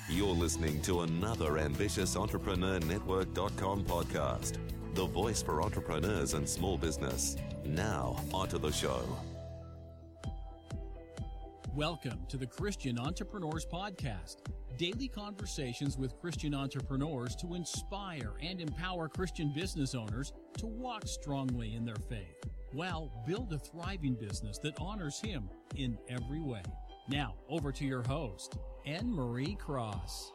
You're listening to another Ambitious Entrepreneur Network.com podcast, the voice for entrepreneurs and small business. Now, onto the show. Welcome to the Christian Entrepreneurs Podcast, daily conversations with Christian entrepreneurs to inspire and empower Christian business owners to walk strongly in their faith, while build a thriving business that honors Him in every way. Now, over to your host, Anne-Marie Cross.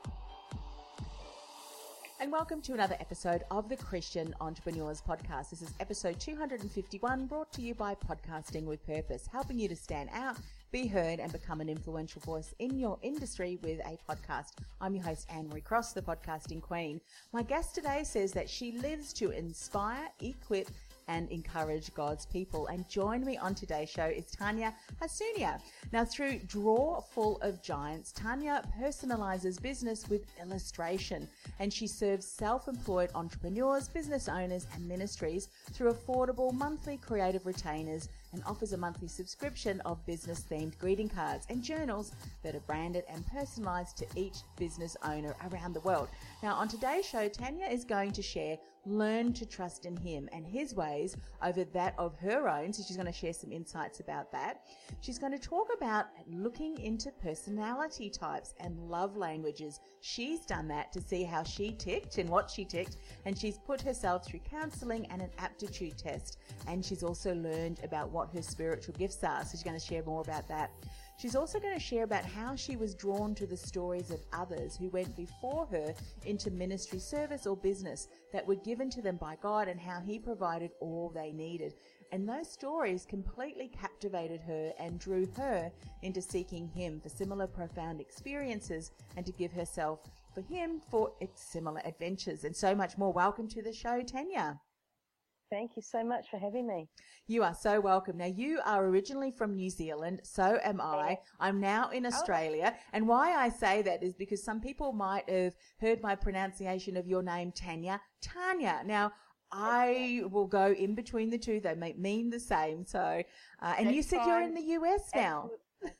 And welcome to another episode of the Christian Entrepreneurs Podcast. This is episode 251, brought to you by Podcasting with Purpose, helping you to stand out, be heard, and become an influential voice in your industry with a podcast. I'm your host, Anne-Marie Cross, the podcasting queen. My guest today says that she lives to inspire, equip, and encourage God's people. And join me on today's show is Tanya Hasunia. Now, through Draw Full of Giants, Tanya personalizes business with illustration, and she serves self-employed entrepreneurs, business owners, and ministries through affordable monthly creative retainers, and offers a monthly subscription of business-themed greeting cards and journals that are branded and personalized to each business owner around the world. Now, on today's show, Tanya is going to share learn to trust in Him and His ways over that of her own. So she's going to share some insights about that. She's going to talk about looking into personality types and love languages. She's done that to see how she ticked and what she ticked, and she's put herself through counseling and an aptitude test. And she's also learned about what her spiritual gifts are. So she's going to share more about that. She's also going to share about how she was drawn to the stories of others who went before her into ministry, service, or business that were given to them by God, and how He provided all they needed. And those stories completely captivated her and drew her into seeking Him for similar profound experiences and to give herself for Him for similar adventures and so much more. Welcome to the show, Tanya. Thank you so much for having me. You are so welcome. Now, you are originally from New Zealand, so am I. I'm now in Australia. And why I say that is because some people might have heard my pronunciation of your name, Tanya. Now, I will go in between the two. They may mean the same. So, and you said you're in the US now.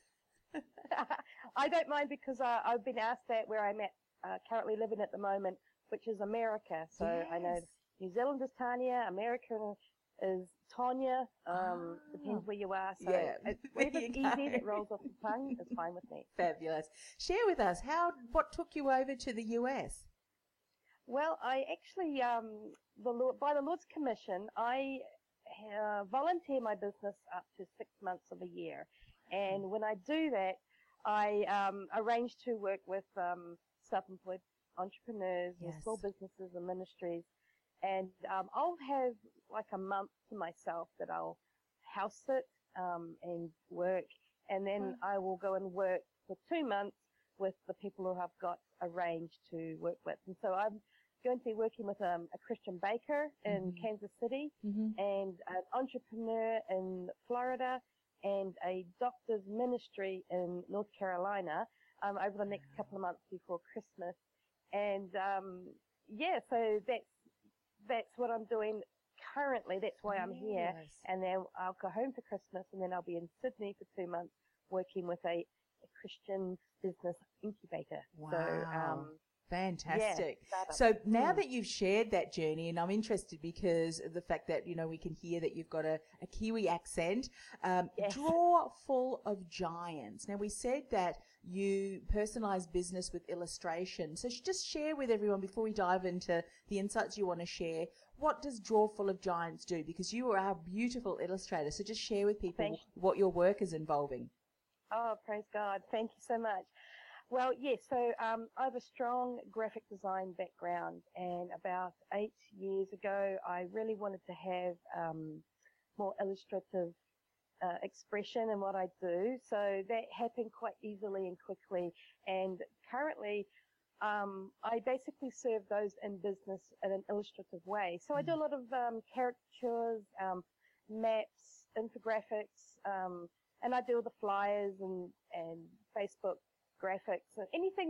I don't mind because I've been asked that where I'm at, currently living at the moment, which is America. So yes. I know New Zealand is Tanya, American is Tonya, depends where you are. So whatever's easy that rolls off the tongue is fine with me. Fabulous. Share with us, what took you over to the US? Well, I actually, by the Lord's commission, I volunteer my business up to 6 months of a year. And when I do that, I arrange to work with self-employed entrepreneurs and small businesses and ministries. And I'll have like a month to myself that I'll house sit and work. And then I will go and work for 2 months with the people who I've got arranged to work with. And so I'm going to be working with a Christian baker in Kansas City and an entrepreneur in Florida and a doctor's ministry in North Carolina over the next couple of months before Christmas. And so that's what I'm doing currently. That's why I'm here. And then I'll go home for Christmas, and then I'll be in Sydney for 2 months working with a Christian business incubator. Wow. So, fantastic. So now that you've shared that journey, and I'm interested because of the fact that, we can hear that you've got a Kiwi accent, Draw Full of Giants. Now, we said that you personalize business with illustration. So just share with everyone before we dive into the insights you want to share. What does Draw Full of Giants do? Because you are a beautiful illustrator. So just share with people what your work is involving. Oh, praise God. Thank you so much. Well, yes, so I have a strong graphic design background, and about 8 years ago, I really wanted to have more illustrative expression in what I do. So that happened quite easily and quickly, and currently I basically serve those in business in an illustrative way. So I do a lot of caricatures, maps, infographics, and I do all the flyers and Facebook graphics and anything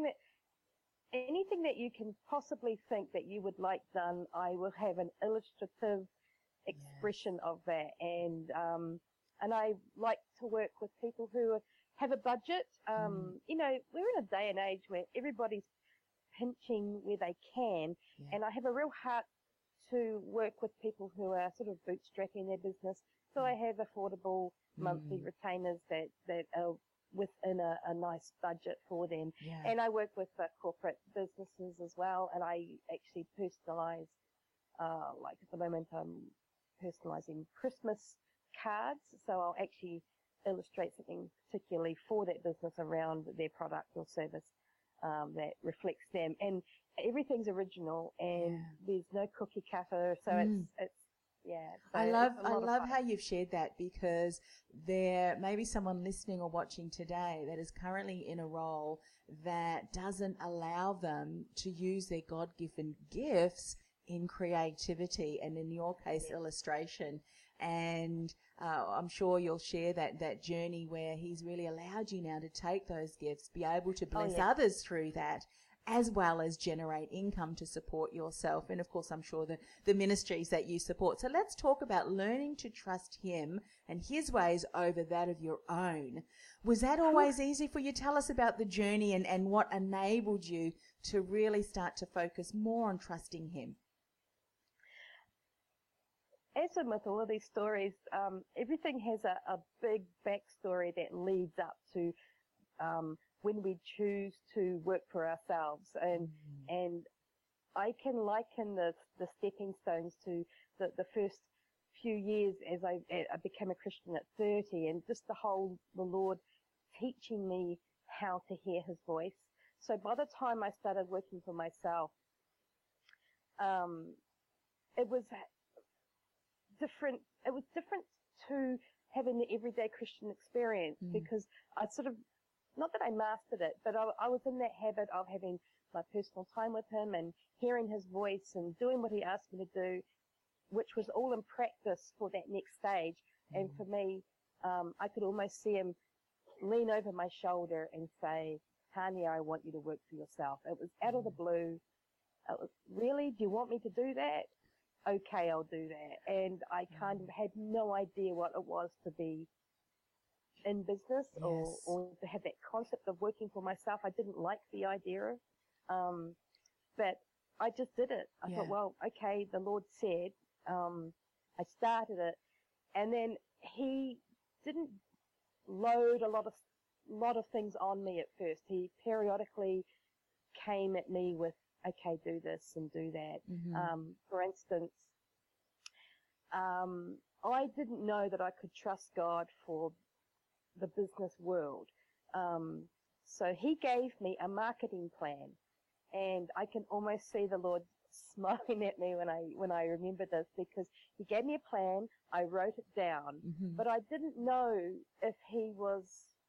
that you can possibly think that you would like done. I will have an illustrative expression of that, and I like to work with people who have a budget. You know, we're in a day and age where everybody's pinching where they can, and I have a real heart to work with people who are sort of bootstrapping their business. So I have affordable monthly retainers that are within a nice budget for them. And I work with corporate businesses as well, and I actually personalize, like at the moment I'm personalizing Christmas cards, so I'll actually illustrate something particularly for that business around their product or service that reflects them, and everything's original, and there's no cookie cutter, so it's so I love how you've shared that, because there may be someone listening or watching today that is currently in a role that doesn't allow them to use their God-given gifts in creativity, and in your case, illustration. And I'm sure you'll share that journey where he's really allowed you now to take those gifts, be able to bless others through that, as well as generate income to support yourself. And of course, I'm sure the ministries that you support. So let's talk about learning to trust him and his ways over that of your own. Was that always easy for you? Tell us about the journey and what enabled you to really start to focus more on trusting him. As with all of these stories, everything has a big backstory that leads up to when we choose to work for ourselves. And I can liken the stepping stones to the first few years as I became a Christian at 30, and just the Lord teaching me how to hear his voice. So by the time I started working for myself, it was different. It was different to having the everyday Christian experience, because I sort of, not that I mastered it, but I was in that habit of having my personal time with him and hearing his voice and doing what he asked me to do, which was all in practice for that next stage. And for me, I could almost see him lean over my shoulder and say, Tanya, I want you to work for yourself. It was out of the blue. It was, really? Do you want me to do that? Okay, I'll do that. And I kind of had no idea what it was to be in business or to have that concept of working for myself. I didn't like the idea, but I just did it. I thought, well, okay, the Lord said, I started it, and then he didn't load a lot of things on me at first. He periodically came at me with, okay, do this and do that. For instance, I didn't know that I could trust God for the business world. So he gave me a marketing plan, and I can almost see the Lord smiling at me when I remember this, because he gave me a plan. I wrote it down, but I didn't know if he was,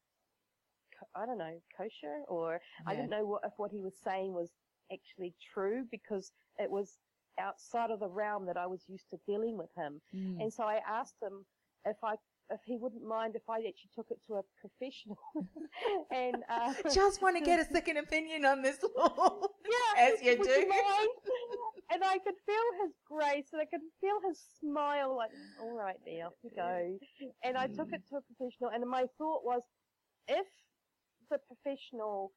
I don't know, kosher, or I didn't know if what he was saying was actually true, because it was outside of the realm that I was used to dealing with him. And so I asked him if he wouldn't mind if I actually took it to a professional. And just want to get a second opinion on this, Lord. As you would do. You mind? And I could feel his grace, and I could feel his smile, like, all right, there, off you go. And I took it to a professional, and my thought was, if the professional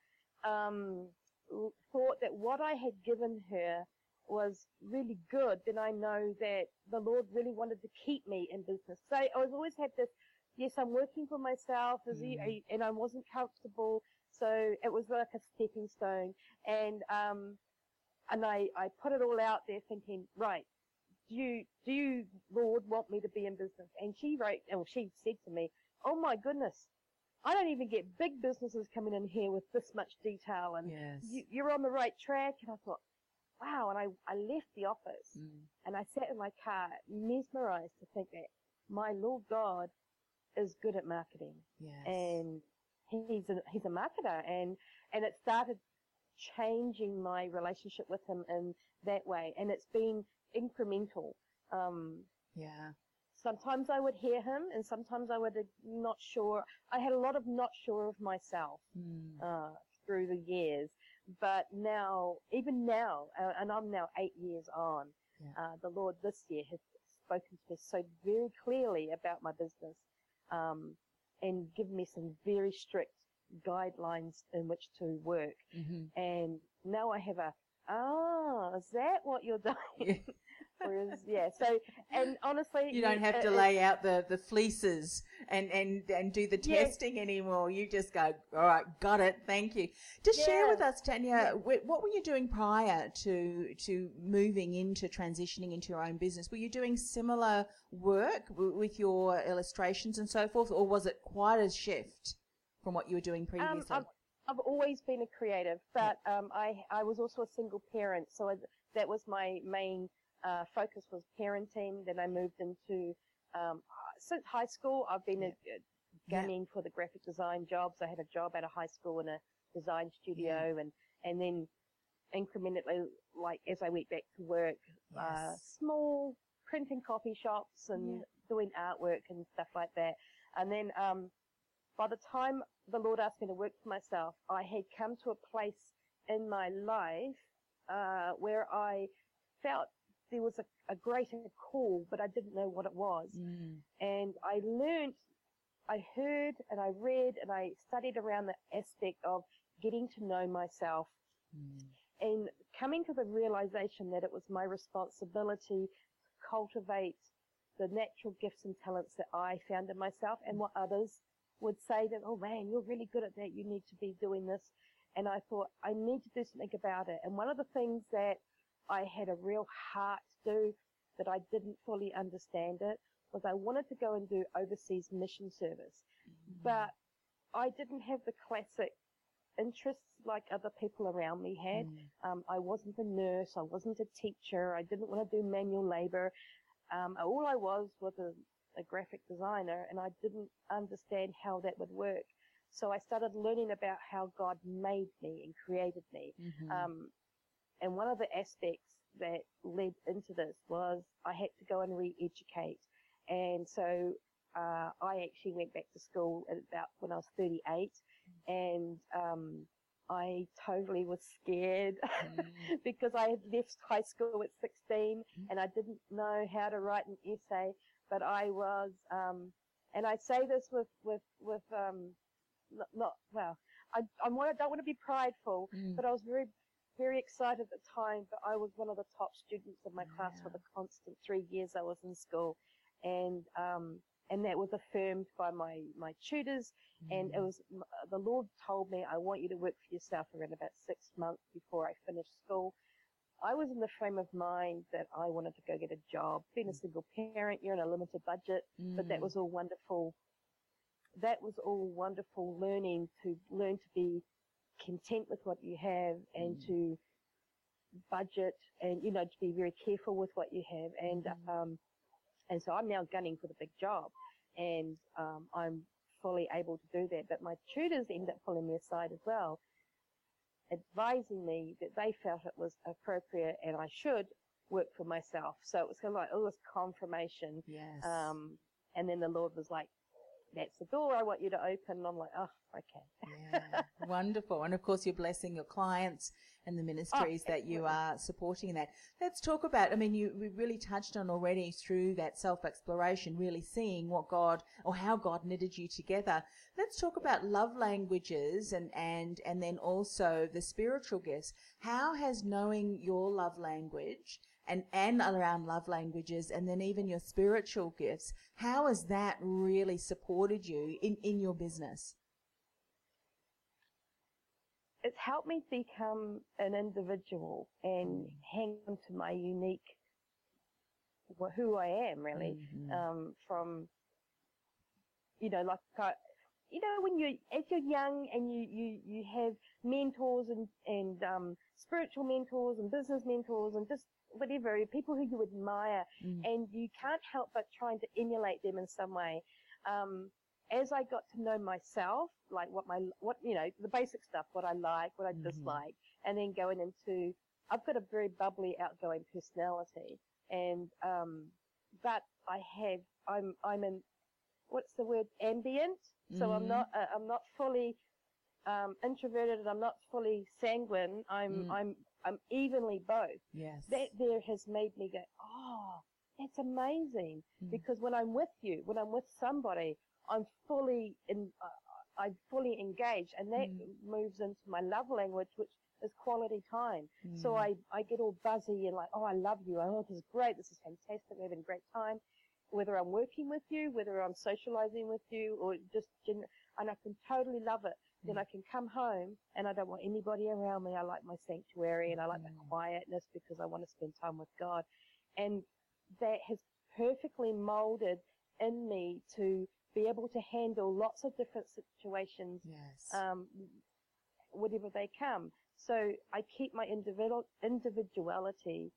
thought that what I had given her was really good, then I know that the Lord really wanted to keep me in business. So I always had this, yes, I'm working for myself, and I wasn't comfortable, so it was like a stepping stone. And I put it all out there thinking, right, do you, Lord, want me to be in business? And she said to me, oh my goodness, I don't even get big businesses coming in here with this much detail, and you're on the right track. And I thought, wow. And I left the office and I sat in my car mesmerized to think that my Lord God is good at marketing. And he's a marketer, and it started changing my relationship with him in that way. And it's been incremental. Sometimes I would hear him, and sometimes I would not sure. I had a lot of not sure of myself through the years. But now, even now, and I'm now 8 years on, the Lord this year has spoken to me so very clearly about my business. and given me some very strict guidelines in which to work. And now I have is that what you're doing? Whereas, so, and honestly, you don't have to lay out the fleeces and do the testing anymore. You just go, all right, got it, thank you. Just share with us, Tanya, what were you doing prior to moving into transitioning into your own business? Were you doing similar work with your illustrations and so forth, or was it quite a shift from what you were doing previously? I've always been a creative, but I was also a single parent, so that was my main focus was parenting. Then I moved into since high school. I've been gunning for the graphic design jobs. I had a job at a high school in a design studio, and then incrementally, like as I went back to work, small printing coffee shops and doing artwork and stuff like that. And then by the time the Lord asked me to work for myself, I had come to a place in my life where I felt there was a greater call, but I didn't know what it was. And I heard and I read and I studied around the aspect of getting to know myself and coming to the realization that it was my responsibility to cultivate the natural gifts and talents that I found in myself, and what others would say that, oh man, you're really good at that, you need to be doing this. And I thought, I need to do something about it. And one of the things that I had a real heart to do, that I didn't fully understand it, was I wanted to go and do overseas mission service. But I didn't have the classic interests like other people around me had. I wasn't a nurse, I wasn't a teacher, I didn't want to do manual labor. All I was a graphic designer, and I didn't understand how that would work. So I started learning about how God made me and created me. And one of the aspects that led into this was I had to go and re-educate. And so I actually went back to school at about when I was 38, and I totally was scared because I had left high school at 16 and I didn't know how to write an essay. But I was, and I say this with I don't want to be prideful, but I was very, very excited at the time. But I was one of the top students of my class for the constant 3 years I was in school, and that was affirmed by my tutors. And it was the Lord told me, I want you to work for yourself around about 6 months before I finished school. I was in the frame of mind that I wanted to go get a job. Being a single parent, you're in a limited budget, but that was all wonderful. That was all wonderful learn to be content with what you have and to budget and, to be very careful with what you have. And so I'm now gunning for the big job, and I'm fully able to do that. But my tutors ended up pulling me aside as well, advising me that they felt it was appropriate and I should work for myself. So it was kind of like, this confirmation. Yes. And then the Lord was like, that's the door I want you to open. And I'm like, oh, okay. Yeah, wonderful. And of course, you're blessing your clients and the ministries that you are supporting in that. Let's talk about, we really touched on already through that self-exploration, really seeing what God or how God knitted you together. Let's talk about love languages and then also the spiritual gifts. How has knowing your love language and around love languages and then even your spiritual gifts, how has that really supported you in your business? It's helped me become an individual and hang on to my unique, who I am really, from, when as you're young and you have mentors and spiritual mentors and business mentors and just whatever, people who you admire, and you can't help but trying to emulate them in some way. As I got to know myself, like the basic stuff, what I like, what I dislike, and then going into, I've got a very bubbly, outgoing personality, and but I'm in, what's the word, ambient. So I'm not fully introverted, and I'm not fully sanguine. I'm evenly both. Yes. That there has made me go, oh, that's amazing. Because when I'm with you, when I'm with somebody, I'm fully engaged, and that moves into my love language, which is quality time. So I get all buzzy and like, oh, I love you. Oh, this is great. This is fantastic. We're having a great time. Whether I'm working with you, whether I'm socializing with you, or just and I can totally love it. Then I can come home and I don't want anybody around me. I like my sanctuary and I like my quietness because I want to spend time with God. And that has perfectly molded in me to be able to handle lots of different situations, whatever they come. So I keep my individuality,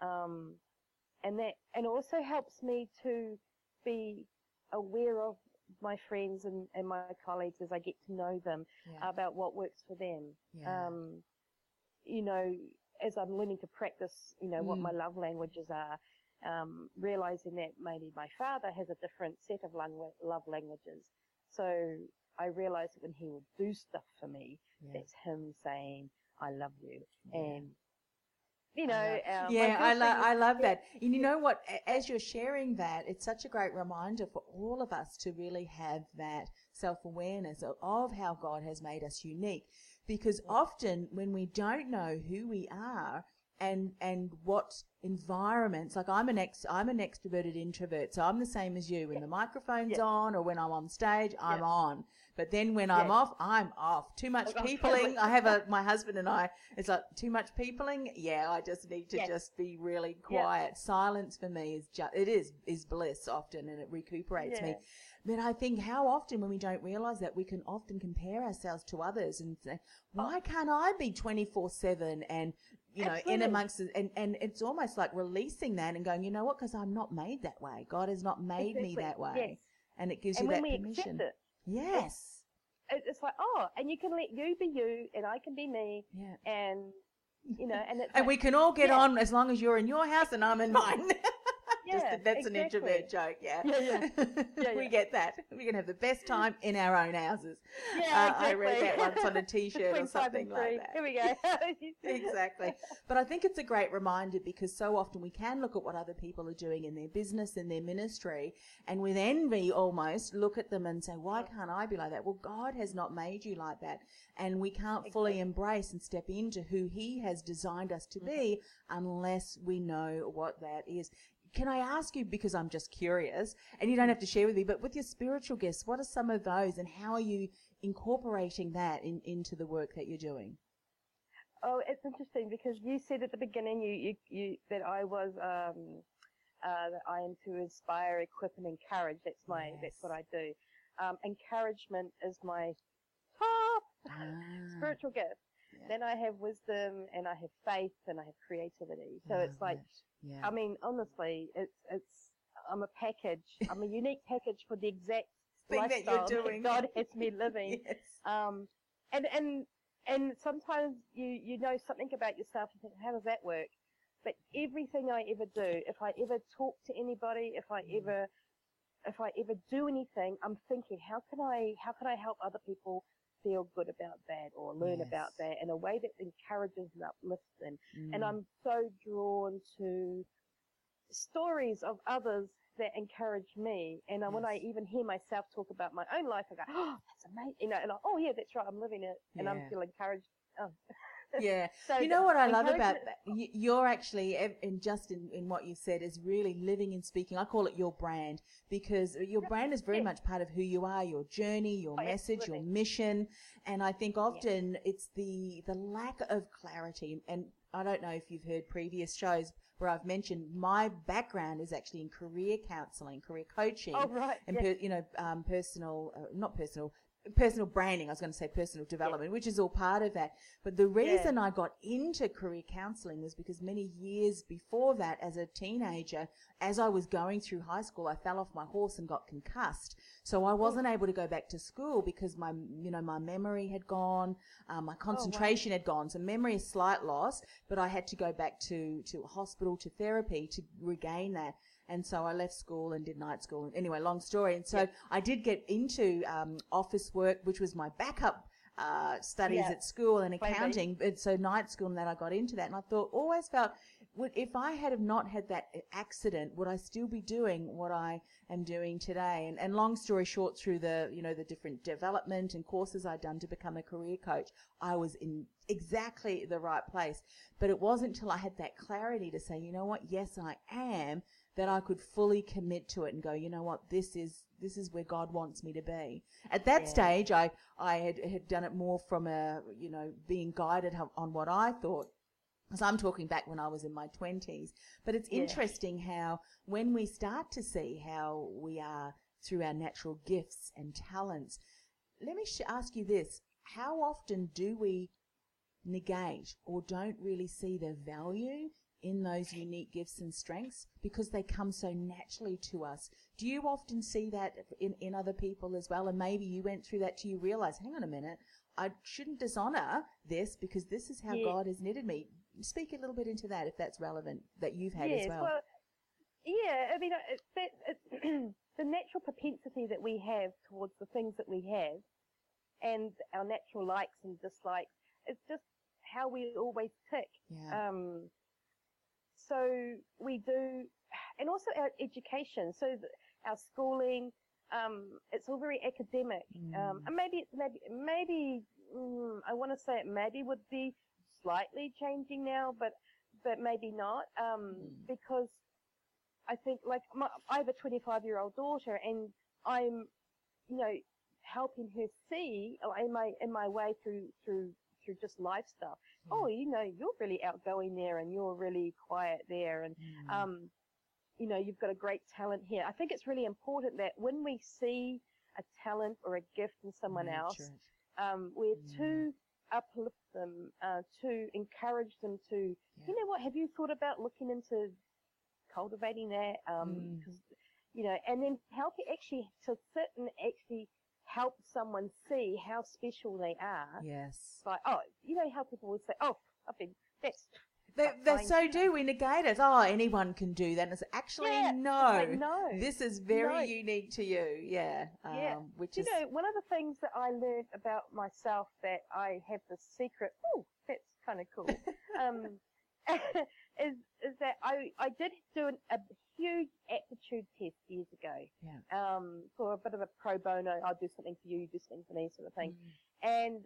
and also helps me to be aware of my friends and my colleagues as I get to know them about what works for them. You know, as I'm learning to practice, you know, what my love languages are, realizing that maybe my father has a different set of love languages. So I realize that when he will do stuff for me, that's him saying, I love you. And, you know, I love that. And you know what, as you're sharing that, it's such a great reminder for all of us to really have that self-awareness of how God has made us unique. Because often when we don't know who we are and what environments, like I'm an extroverted introvert, so I'm the same as you. When the microphone's on or when I'm on stage, I'm on. But then when I'm off, I'm off. Too much peopling. I have my husband and I, it's like too much peopling. Yeah, I just need to just be really quiet. Silence for me is bliss often, and it recuperates me. But I think how often when we don't realize that, we can often compare ourselves to others and say, why can't I be 24/7 and, you know, in amongst it? And it's almost like releasing that and going, you know what, because I'm not made that way. God has not made me that way. Yes. And it gives you that permission. Accept it, yes. It's like, and you can let you be you and I can be me. Yeah. And, you know, and it's and we can all get on as long as you're in your house and I'm in mine. That's an introvert joke, we get that. We can have the best time in our own houses. I read that once on a T-shirt or something like that. Here we go. Exactly. But I think it's a great reminder, because so often we can look at what other people are doing in their business and their ministry, and with envy almost look at them and say, why can't I be like that? Well, God has not made you like that, and we can't fully embrace and step into who He has designed us to be unless we know what that is. Can I ask you, because I'm just curious, and you don't have to share with me, but with your spiritual gifts, what are some of those, and how are you incorporating that into the work that you're doing? Oh, it's interesting, because you said at the beginning you that I was that I am to inspire, equip, and encourage. That's what I do. Encouragement is my top spiritual gift. Yeah. Then I have wisdom, and I have faith, and I have creativity. So it's like. Yeah. I mean, honestly, I'm a package. I'm a unique package for the exact thing lifestyle that you're doing. God has me living. Yes. And sometimes you know something about yourself and think, how does that work? But everything I ever do, if I ever talk to anybody, if I ever do anything, I'm thinking, how can I help other people feel good about that or learn about that in a way that encourages and uplifts them. And I'm so drawn to stories of others that encourage me. And when I even hear myself talk about my own life, I go, oh, that's amazing. You know, and that's right, I'm living it, and I'm feeling encouraged. Oh. Yeah. So you know what I love about that? You're actually, in what you said, is really living and speaking. I call it your brand, because your brand is very much part of who you are, your journey, your message, your mission. And I think often it's the lack of clarity. And I don't know if you've heard previous shows where I've mentioned my background is actually in career counseling, career coaching. Oh, right. And, personal branding, I was going to say personal development, which is all part of that. But the reason I got into career counseling was because many years before that, as a teenager, as I was going through high school, I fell off my horse and got concussed. So I wasn't able to go back to school because my memory had gone, my concentration had gone. So memory is slight loss, but I had to go back to a hospital, to therapy to regain that. And so I left school and did night school. Anyway, long story. And so I did get into office work, which was my backup studies Yeah. at school and Maybe. accounting. So night school, and then I got into that, and I always felt, if I had have not had that accident, would I still be doing what I am doing today? And long story short, through the the different development and courses I'd done to become a career coach, I was in exactly the right place. But it wasn't until I had that clarity to say, you know what, yes, I am, that I could fully commit to it and go, you know what, this is where God wants me to be. At that stage, I had done it more from being guided on what I thought. Because I'm talking back when I was in my 20s. But it's interesting how when we start to see how we are through our natural gifts and talents, let me ask you this. How often do we negate or don't really see the value in those unique gifts and strengths because they come so naturally to us? Do you often see that in other people as well? And maybe you went through that till you realize, hang on a minute, I shouldn't dishonor this because this is how God has knitted me. Speak a little bit into that if that's relevant, that you've had as well. Well, yeah, I mean, it's the natural propensity that we have towards the things that we have and our natural likes and dislikes, it's just how we always tick. Yeah. So we do, and also our education, so our schooling, it's all very academic. And maybe I want to say it maybe would be slightly changing now, but maybe not, because I think I have a 25-year-old daughter, and I'm, helping her see in my way through just life stuff. Oh, you're really outgoing there, and you're really quiet there, and you've got a great talent here. I think it's really important that when we see a talent or a gift in someone else, we're to uplift them, to encourage them to, you know what, have you thought about looking into cultivating that? Cause, and then help you actually to sit and actually help someone see how special they are. Yes. Like, how people would say, They so do. We negate it. Oh, anyone can do that. And it's actually, no. This is very unique to you. Yeah. Which is... one of the things that I learned about myself that I have this secret, that's kind of cool, is that I did do a huge aptitude test years ago. Yeah. For a bit of a pro bono, I'll do something for you, you do something for me sort of thing. And,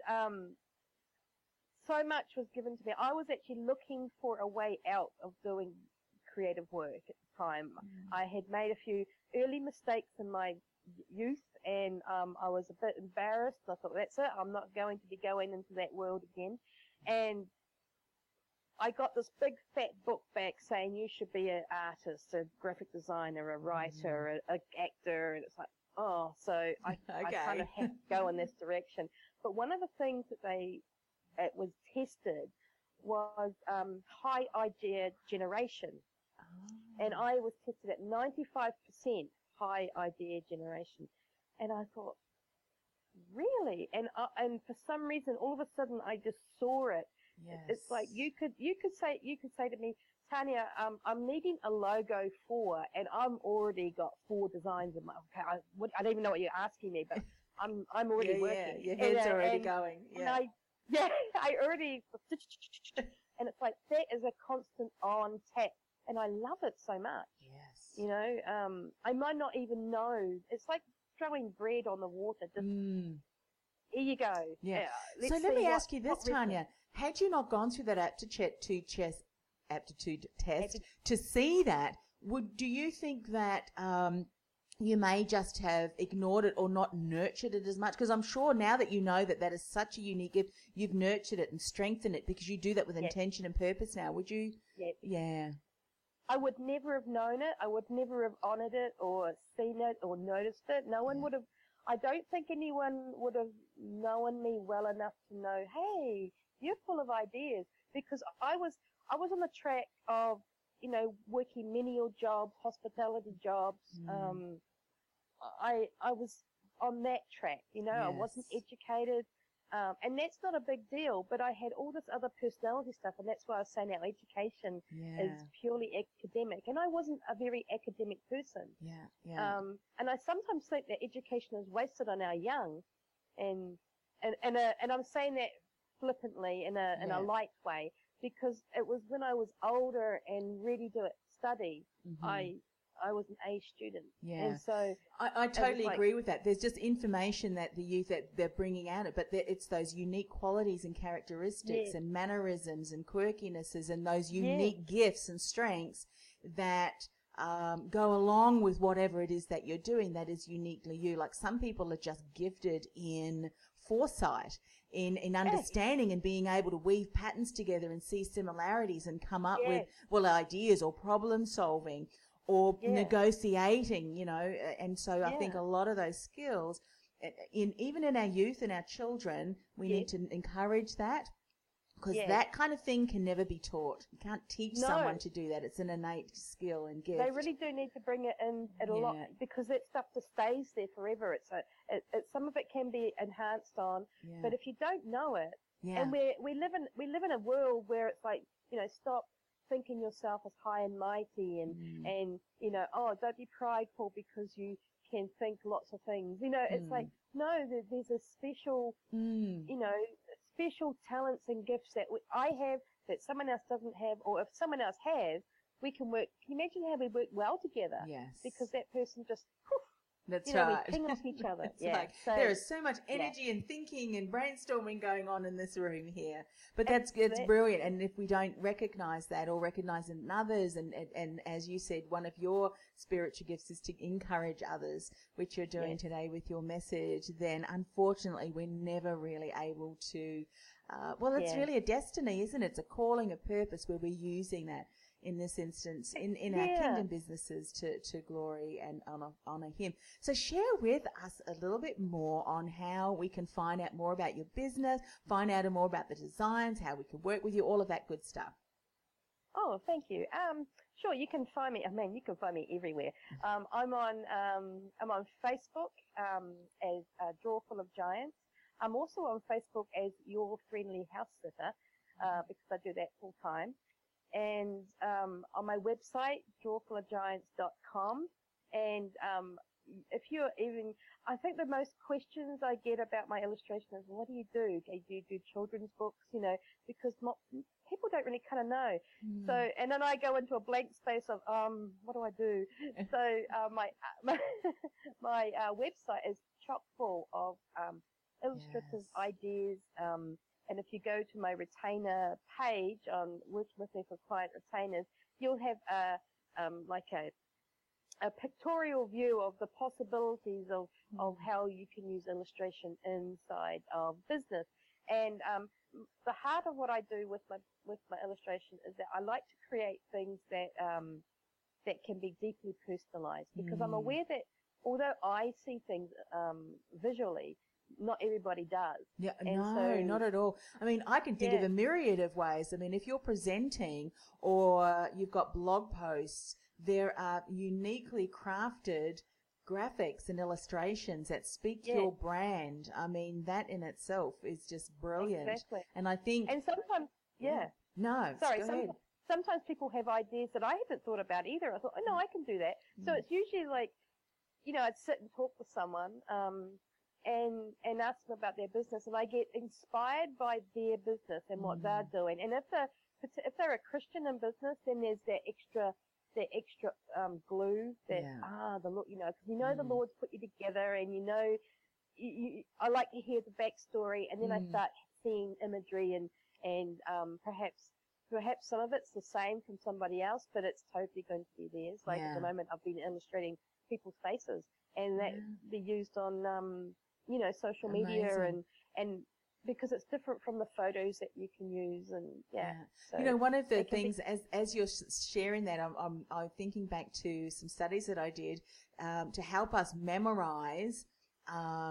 so much was given to me. I was actually looking for a way out of doing creative work at the time. I had made a few early mistakes in my youth, and I was a bit embarrassed. I thought, that's it. I'm not going to be going into that world again. And I got this big fat book back saying you should be an artist, a graphic designer, a writer, an actor. And it's like, so I kind of have to go in this direction. But one of the things that it was tested was high idea generation. And I was tested at 95% high idea generation. And I thought, really? And for some reason, all of a sudden, I just saw it. Yes. It's like you could say to me, Tanya, I'm needing a logo for, and I'm already got 4 designs in my. Okay, I don't even know what you're asking me, but I'm already working. Your head's already going. Yeah. And I already, and it's like that is a constant on tap, and I love it so much. Yes. I might not even know. It's like throwing bread on the water. Just here you go. Yeah. So let me ask you this, Tanya. Had you not gone through that aptitude test to see that, do you think that you may just have ignored it or not nurtured it as much? Because I'm sure now that you know that is such a unique gift, you've nurtured it and strengthened it because you do that with intention and purpose now. Would you? Yes. Yeah. I would never have known it. I would never have honored it or seen it or noticed it. No one would have. I don't think anyone would have known me well enough to know, hey, you're full of ideas, because I was on the track of, working menial jobs, hospitality jobs. I was on that track, I wasn't educated, and that's not a big deal, but I had all this other personality stuff, and that's why I was saying our education is purely academic, and I wasn't a very academic person. And I sometimes think that education is wasted on our young, and and I'm saying that flippantly in a light way, because it was when I was older and ready to study, I was an A student. Yeah. And so I totally agree with that. There's just information that the youth that they're bringing out, but it's those unique qualities and characteristics and mannerisms and quirkinesses and those unique gifts and strengths that go along with whatever it is that you're doing that is uniquely you. Like some people are just gifted in foresight, in understanding and being able to weave patterns together and see similarities and come up with, ideas or problem solving or negotiating, and so I think a lot of those skills, even in our youth and our children, we need to encourage that, because that kind of thing can never be taught. You can't teach someone to do that. It's an innate skill and gift. They really do need to bring it in at a lot, because that stuff just stays there forever. Some of it can be enhanced on, but if you don't know it, and we live in a world where it's like, stop thinking yourself as high and mighty and don't be prideful because you can think lots of things. It's like, no, there's a special, special talents and gifts that I have that someone else doesn't have, or if someone else has, we can work. Can you imagine how we work well together? Yes. Because that person just, that's right. we ping off each other. So there is so much energy and thinking and brainstorming going on in this room here. But it's brilliant. And if we don't recognize that or recognize it in others, and as you said, one of your spiritual gifts is to encourage others, which you're doing today with your message, then unfortunately we're never really able to, it's really a destiny, isn't it? It's a calling, a purpose where we're using that. In this instance, in our kingdom businesses to glory and honor Him. So share with us a little bit more on how we can find out more about your business, find out more about the designs, how we can work with you, all of that good stuff. Oh, thank you. Sure, you can find me. You can find me everywhere. I'm on Facebook as Drawful of Giants. I'm also on Facebook as Your Friendly House Sitter because I do that full time. And on my website, drawfulofgiants.com. And if you're even, I think the most questions I get about my illustration is, what do you do? Do you do children's books? Because people don't really kind of know. So, and then I go into a blank space of, what do I do? So my website is chock full of illustrative ideas. And if you go to my retainer page on Working With Me for Client Retainers, you'll have a pictorial view of the possibilities of how you can use illustration inside of business. And the heart of what I do with my illustration is that I like to create things that can be deeply personalized, because I'm aware that although I see things visually, not everybody does. Yeah, not at all. I can think of a myriad of ways. If you're presenting or you've got blog posts, there are uniquely crafted graphics and illustrations that speak to your brand. That in itself is just brilliant. Exactly. And I think... And sometimes, No, sorry, go ahead. Sometimes people have ideas that I haven't thought about either. I thought, oh, no, I can do that. So it's usually like, I'd sit and talk with someone, and ask them about their business, and I get inspired by their business and what they're doing. And if they're a Christian in business, then there's that extra glue that the Lord, because the Lord's put you together, and I like to hear the backstory, and then I start seeing imagery and perhaps some of it's the same from somebody else, but it's totally going to be theirs. Like at the moment, I've been illustrating people's faces, and that they're used on social media and because it's different from the photos that you can use. And so one of the things as you're sharing that, I'm thinking back to some studies that I did to help us memorize our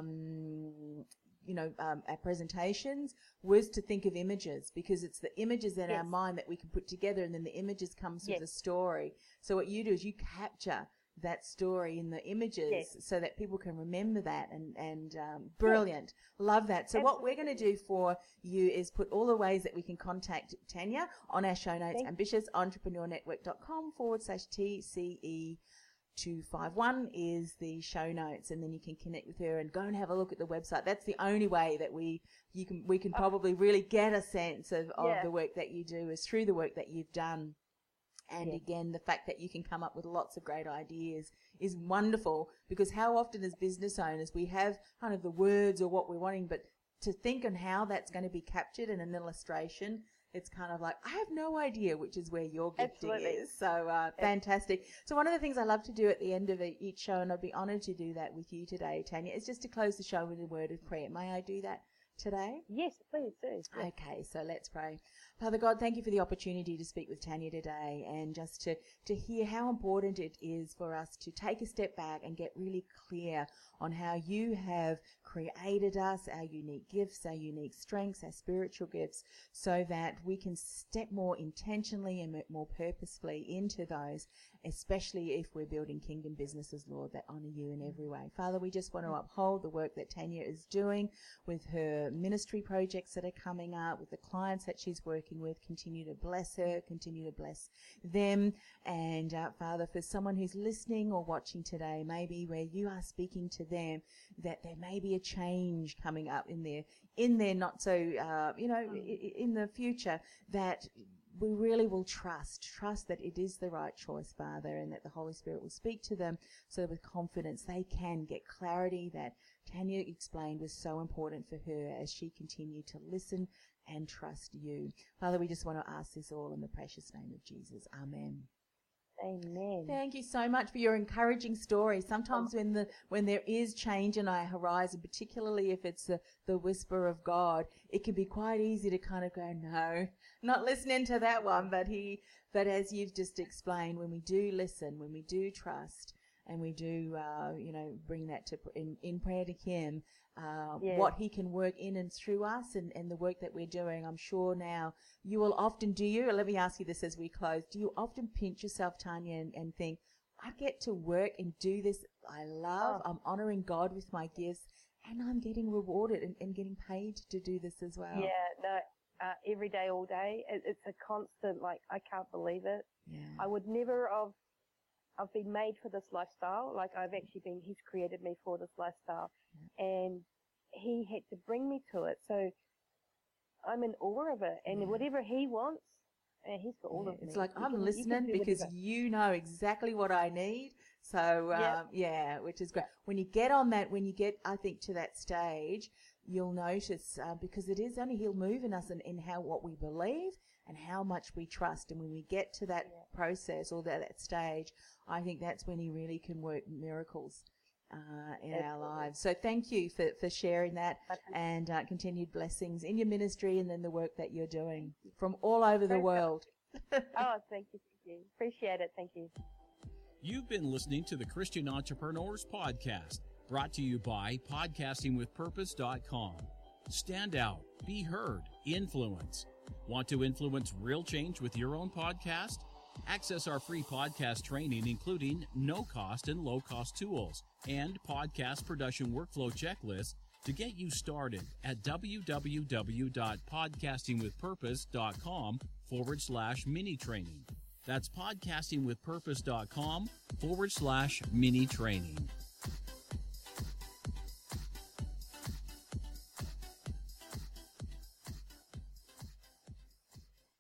presentations, was to think of images, because it's the images in our mind that we can put together, and then the images comes with the story. So what you do is you capture that story in the images so that people can remember that, and brilliant. Love that. So what we're going to do for you is put all the ways that we can contact Tanya on our show notes, ambitiousentrepreneurnetwork.com/TCE 251 is the show notes, and then you can connect with her and go and have a look at the website. That's the only way that we can probably really get a sense of the work that you do, is through the work that you've done. And again, the fact that you can come up with lots of great ideas is wonderful, because how often as business owners we have kind of the words or what we're wanting, but to think on how that's going to be captured in an illustration, it's kind of like, I have no idea, which is where your gifting is. So fantastic. So one of the things I love to do at the end of each show, and I'd be honoured to do that with you today, Tanya, is just to close the show with a word of prayer. May I do that today? Yes, please do. Yes. Okay, so let's pray. Father God, thank you for the opportunity to speak with Tanya today, and just to hear how important it is for us to take a step back and get really clear on how you have created us, our unique gifts, our unique strengths, our spiritual gifts, so that we can step more intentionally and more purposefully into those, especially if we're building kingdom businesses, Lord, that honour you in every way. Father, we just want to uphold the work that Tanya is doing with her ministry projects that are coming up, with the clients that she's working with. Continue to bless her, continue to bless them. And Father, for someone who's listening or watching today, maybe where you are speaking to them, that there may be a change coming up in their not so, in the future, that we really will trust that it is the right choice, Father, and that the Holy Spirit will speak to them so that with confidence they can get clarity that Tanya explained was so important for her as she continued to listen and trust you. Father, we just want to ask this all in the precious name of Jesus. Amen. Amen. Thank you so much for your encouraging story. Sometimes when there is change in our horizon, particularly if it's the whisper of God, it can be quite easy to kind of go, no, not listening to that one. But as you've just explained, when we do listen, when we do trust, and we do, bring that in prayer to Him, what He can work in and through us, and the work that we're doing. I'm sure now you will often, let me ask you this as we close, do you often pinch yourself, Tanya, and think, I get to work and do this I love, I'm honouring God with my gifts, and I'm getting rewarded and getting paid to do this as well? Yeah, no, every day, all day. It's a constant, I can't believe it. Yeah. I would never have... I've been made for this lifestyle. He's created me for this lifestyle, and He had to bring me to it. So I'm in awe of it. And whatever He wants, He's got all of me. It's like, I'm listening because you know exactly what I need. So, which is great. When you get on that, I think, to that stage, you'll notice, because it is only He'll move in us in what we believe and how much we trust. And when we get to that process or that stage, I think that's when He really can work miracles in our lives. So thank you for sharing that, and continued blessings in your ministry and then the work that you're doing from all over the world. Thank you. Appreciate it. Thank you. You've been listening to the Christian Entrepreneurs Podcast, brought to you by podcastingwithpurpose.com. Stand out, be heard, influence. Want to influence real change with your own podcast? Access our free podcast training, including no-cost and low-cost tools and podcast production workflow checklists to get you started at www.podcastingwithpurpose.com/mini training. That's podcastingwithpurpose.com/mini training.